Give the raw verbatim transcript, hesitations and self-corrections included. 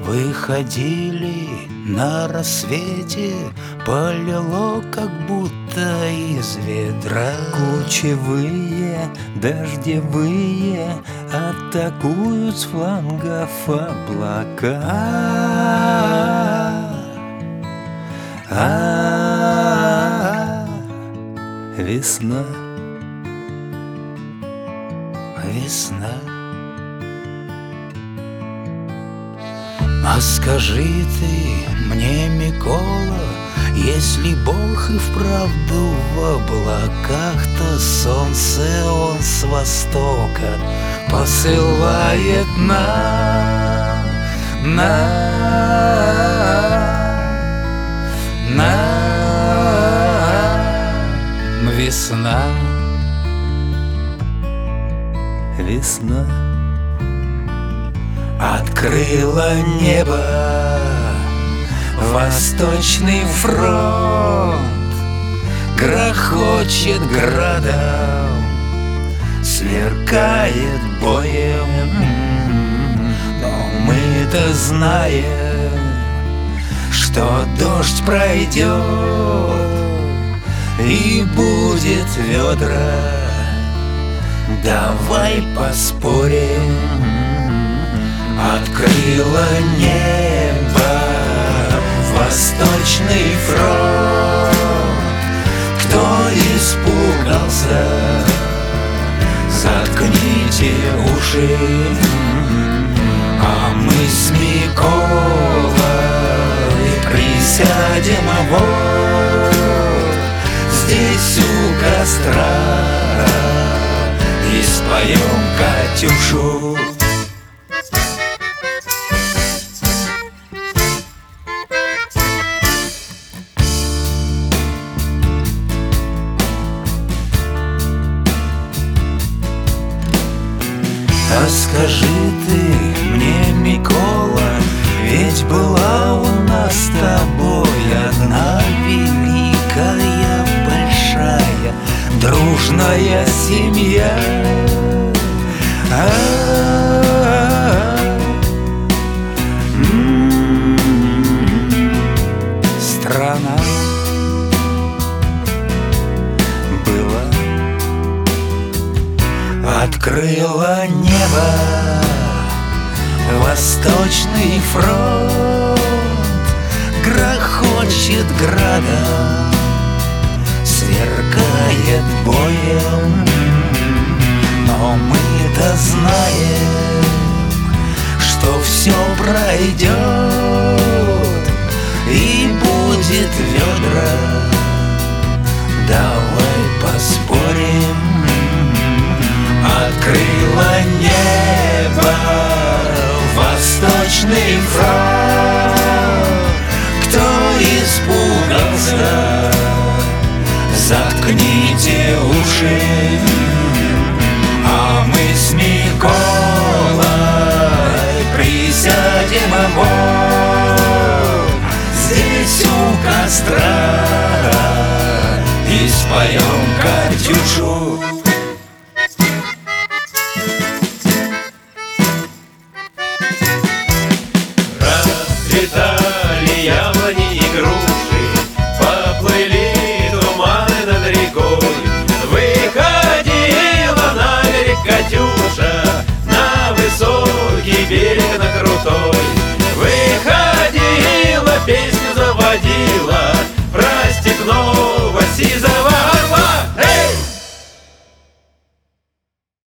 Выходили на рассвете, полило, как будто из ведра. Кучевые, дождевые атакуют с флангов облака. А-а-а, весна, весна. А скажи ты мне, Микола, если Бог и вправду в облаках, то солнце Он с востока посылает нам, нам, нам весна, весна. Открыло небо Восточный фронт, грохочет градом, сверкает боем. Но мы-то знаем, что дождь пройдет и будет ведра. Давай поспорим. Открыло небо Восточный фронт. Кто испугался, заткните уши. А мы с Миколой присядем вот здесь у костра и споем Катюшу. А скажи ты мне, Микола, ведь была у нас с тобой одна великая, большая, дружная семья. А-а-а. М-м-м. Страна была. Открыло небо Восточный фронт, грохочет градом, сверкает боем. Но мы-то знаем, что все пройдет и будет ведра. Давай поспорим. Открыло небо Восточный фронт. Кто испугался, заткните уши. А мы с Миколой присядем вот здесь у костра и споем Катюшу.